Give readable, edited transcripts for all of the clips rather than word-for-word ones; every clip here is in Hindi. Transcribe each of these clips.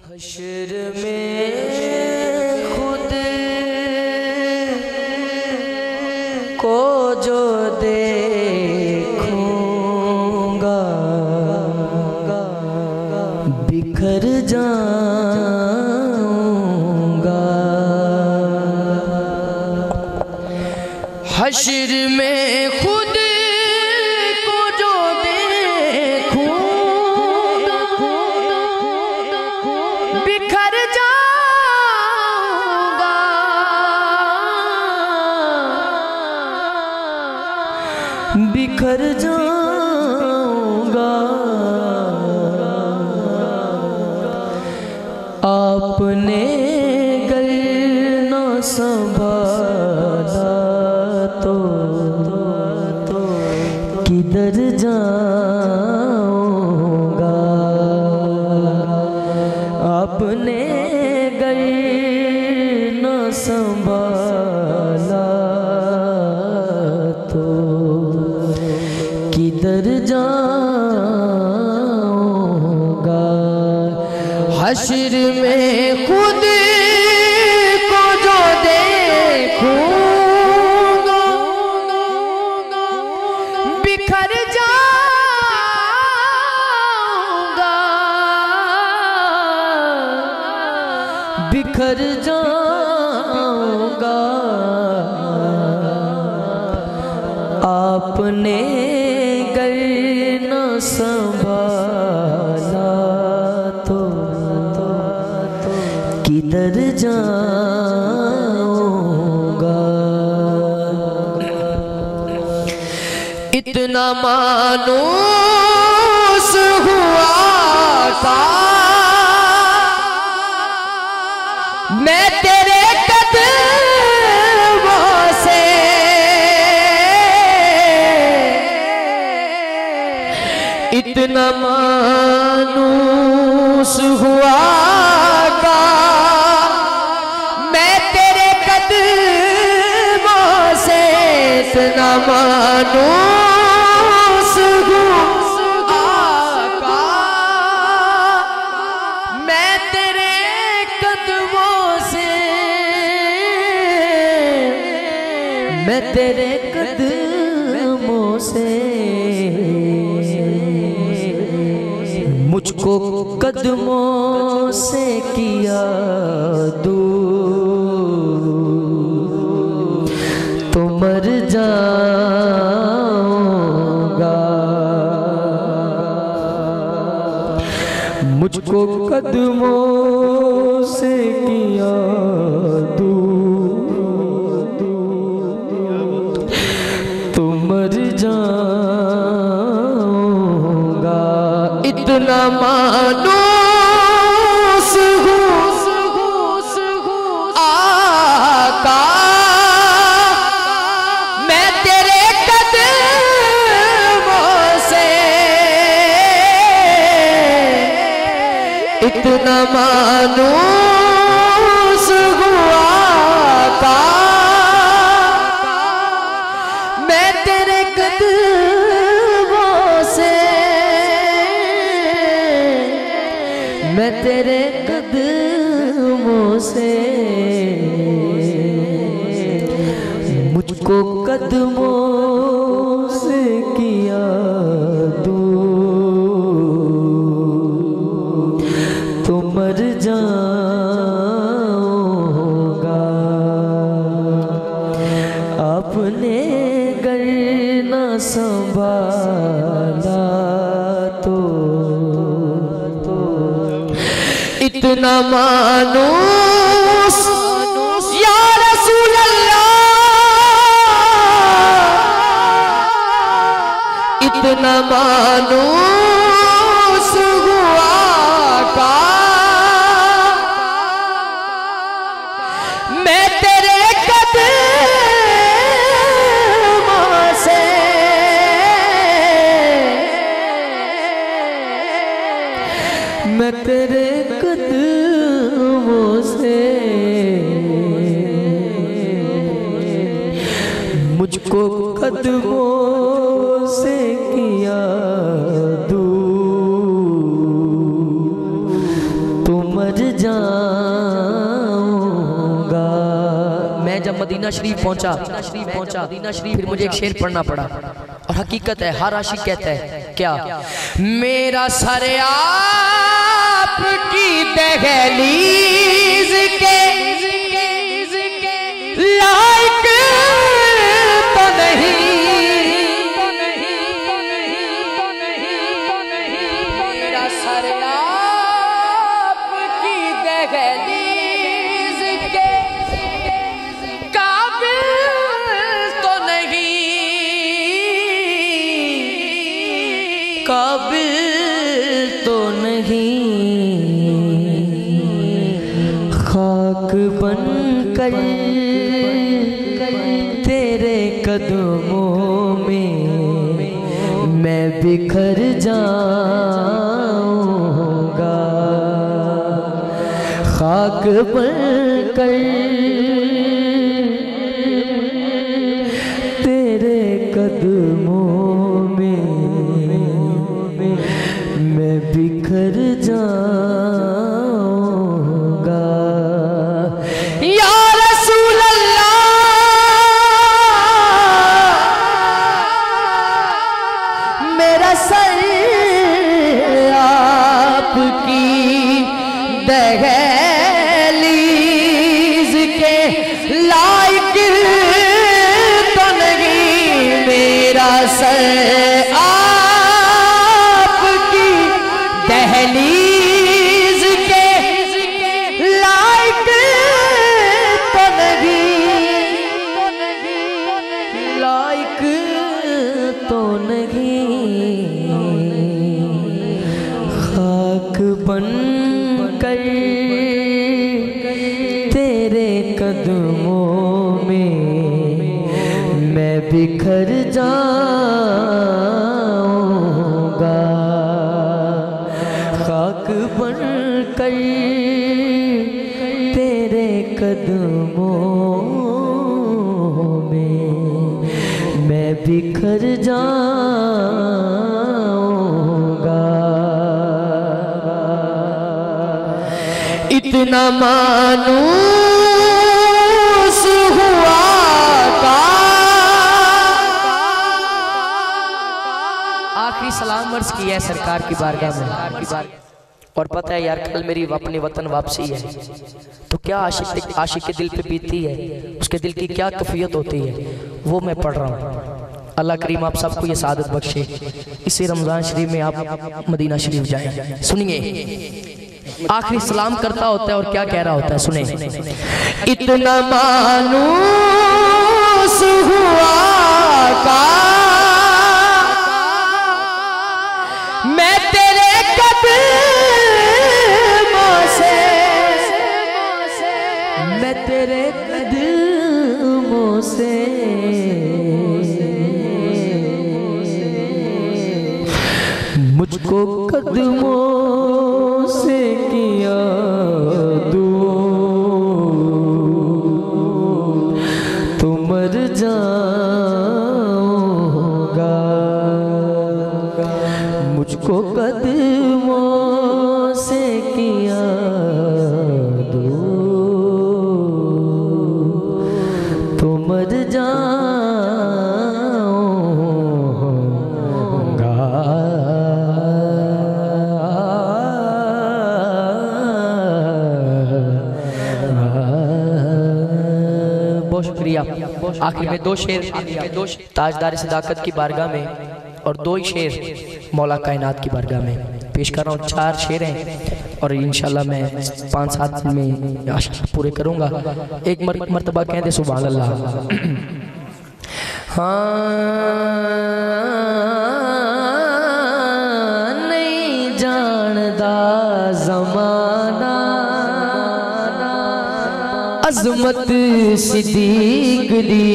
हश्र में खुद को जो देखूंगा बिखर जाऊंगा। हश्र में खुद को जो देखूंगा बिखर जाऊंगा। बिखर जाऊंगा। आपने गर न संभाला तो किधर जाऊंगा। आपने गर न संभाला तो किधर जाऊंगा। हश्र में खुद को जो देखूंगा बिखर जाऊंगा। बिखर जाऊंगा। आपने गर न संभाला तो किधर जाऊंगा। इतना मानूस हुआ था मैं तेरे कदमों से। इतना मानूस हुआ था मैं तेरे कदमों से। इतना मानूस हुआ था मैं तेरे कदमों से। मैं तेरे कदमों से। मुझको कदमों से किया दूर तो मर जाऊंगा। मुझको कदमों से किया दूर तो मर जाऊंगा। इतना मानूस आका मैं तेरे कदमों से। इतना मानूस आका मैं तेरे कदमों से। मैं तेरे कदमों से। मुझको कदमों से किया दूर तो मर जाऊंगा। आपने गर न संभाला तो इतना मानूस या रसूल अल्लाह। इतना मानूस हुआ था मैं तेरे कदमों से। मैं तेरे कदमों से। मुझको कदमों से किया दूर तो मर मर जाऊंगा। मैं जब मदीना शरीफ पहुंचा फिर मुझे एक शेर पढ़ना पड़ा, और हकीकत है, हर आशिक कहता है क्या, मेरा सर आपकी दहलीज के लायक तो नहीं, मेरा सर आपकी दहलीज के काबिल तो नहीं, काबिल तो नहीं, खाक बन कर तेरे कदमों में मैं बिखर जाऊंगा। खाक बन कर तेरे कदमों में मैं बिखर जाऊंगा। या रसूल अल्लाह, मेरा सर आपकी दहलीज के लायक तो नहीं, मेरा सर आपकी दहलीज के लायक तो नहीं, लायक तो नहीं, खाक बन कर तेरे कदमों में मैं बिखर जाऊंगा। खाक बन कर तेरे कदमों में मैं बिखर जाऊंगा। इतना मानूस हुआ का आखिरी सलाम अर्ज किया है सरकार की बारगाह में। और पता है यार, कल मेरी अपने वतन वापसी है, तो क्या आशिक के दिल पे बीतती है, उसके दिल की क्या कैफियत होती है, वो मैं पढ़ रहा हूँ। अल्लाह करीम आप सबको ये सादत बख्शे। इसी रमज़ान शरीफ में आप मदीना शरीफ जाएं। सुनिए, आखिरी सलाम करता होता है और क्या कह रहा होता है, सुने। इतना मानूस हुआ का मैं तेरे कदमों से, मैं तेरे कदमों से मुझको कदमों से किया दूर तो मर जाऊंगा। मुझको कदमों से किया दूर तो मर जाऊंगा। बहुत शुक्रिया। आखिर में दो शेर ताजदार सदाकत की बारगाह में और दो ही शेर मौला कायनात की बारगाह में पेश कर रहा हूँ। 4 शेर हैं और इंशाल्लाह मैं 5-7 में पूरे करूँगा। एक मरतबा कह दे सुभान अल्लाह। हाँ, नहीं जानदा ज़माना अज़मत सिद्दीक़ दी।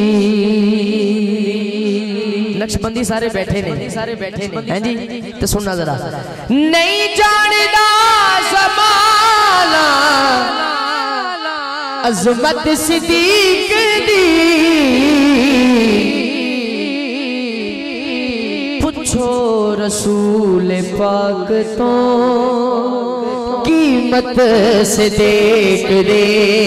नक्शबंदी सारे बैठे ने हैं जी, तो सुनना जरा। नहीं जानदा ज़माना अज़मत सिद्दीक़ दी, पूछो रसूल पाक तो की किस्मत से देख दे।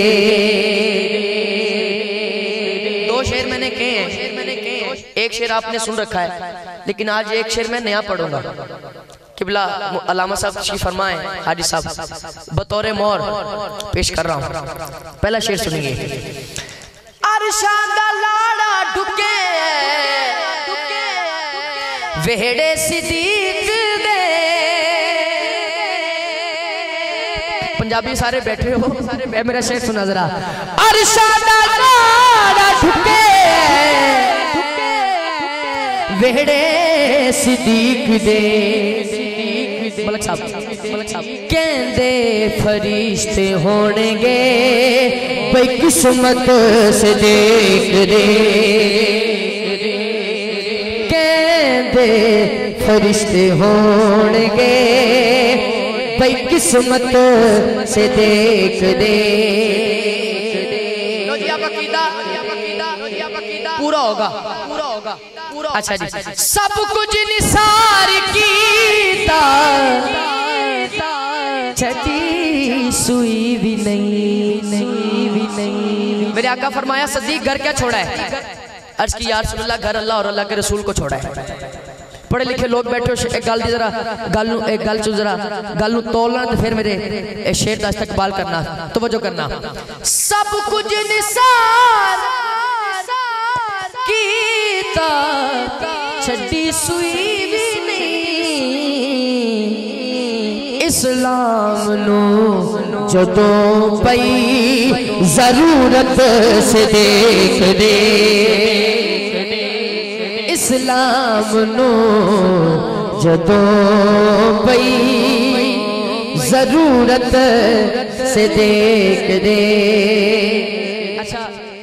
दो शेर मैंने कहे हैं, एक शेर आपने सुन रखा है, लेकिन आज एक शेर मैं नया पढ़ूंगा। किबला अल्लामा साहब तशरीफ फरमाए, हाजी साहब बतौर मोर पेश कर रहा हूँ। पहला शेर सुनिए। अरशादा लाड़ा ढुके वेहड़े सिद्दीक दे। पंजाबी सारे बैठे हो, मेरा शेर सुना जरा। अरशादा लाड़ा ढुके वेहड़े सिद्दीक दे। मलक साहब कहंदे फरिश्ते होणगे भाई किस्मत से देख दे। कहंदे फरिश्ते होणगे भाई किस्मत से देख दे। पूरा होगा, पूरा होगा, पूरा। अच्छा जी, सब कुछ निसार कीता छठी सुई भी नहीं। मेरे आका फरमाया सदीक घर क्या छोड़ा है? अर्ज की या रसूलल्लाह, घर अल्लाह और अल्लाह के रसूल को छोड़ा है। पढ़े लिखे लोग बैठे हो, एक गल दी जरा एक गल चो जरा गल तोलना तो फिर मेरे शेर का इस्तकबाल करना, तवज्जो करना। सब कुछ निसार कीता छड्डी सुई भी नहीं। इस्लाम नो जदों पई जरूरत से देख दे। इस्लाम नो जदों पई जरूरत से देख दे। अच्छा